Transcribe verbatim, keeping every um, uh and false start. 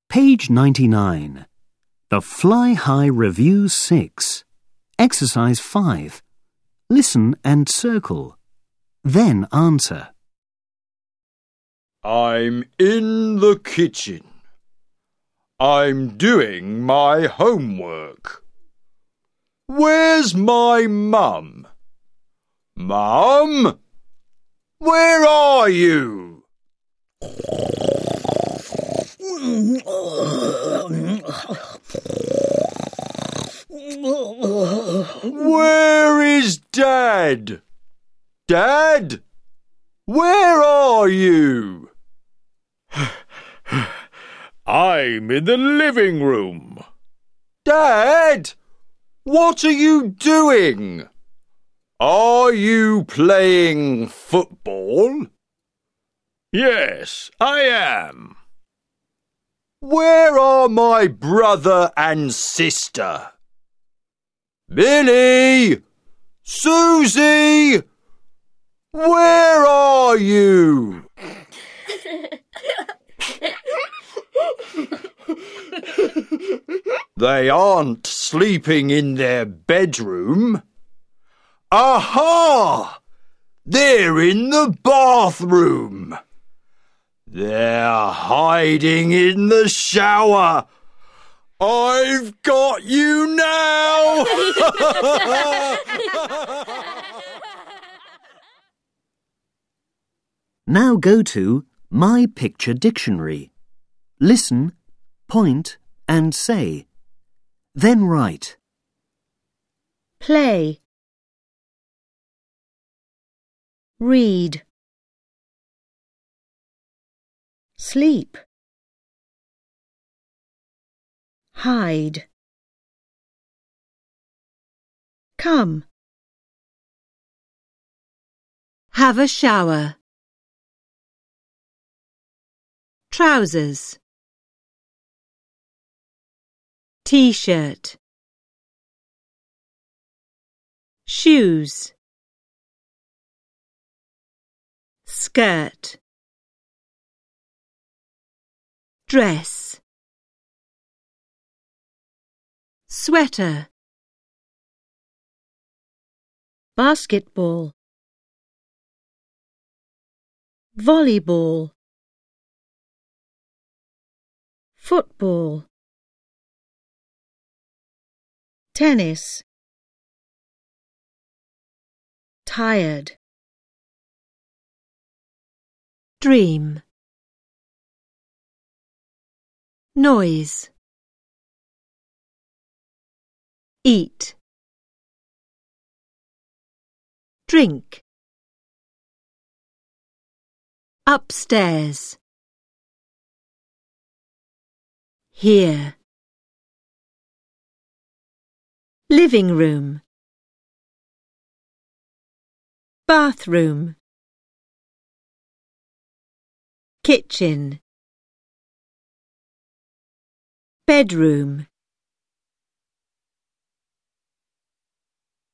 Page ninety-nine. The Fly High Review six. Exercise five. Listen and circle. Then answer. I'm in the kitchen. I'm doing my homework. Where's my mum? Mum? Where are you? Where is Dad? Dad? Where are you? I'm in the living room. Dad? What are you doing? Are you playing football? Yes, I am. Where are my brother and sister? Billy! Susie! Where are you? They aren't sleeping in their bedroom. Aha! They're in the bathroom. They're hiding in the shower. I've got you now! Now go to My Picture Dictionary. Listen, point and say. Then write. Play. Read. Sleep. Hide. Come. Have a shower. Trousers. T-shirt. Shoes. Skirt. Dress. Sweater. Basketball. Volleyball. Football. Tennis. Tired. Dream. Noise. Eat. Drink. Upstairs. Here. Living room. Bathroom. Kitchen. Bedroom.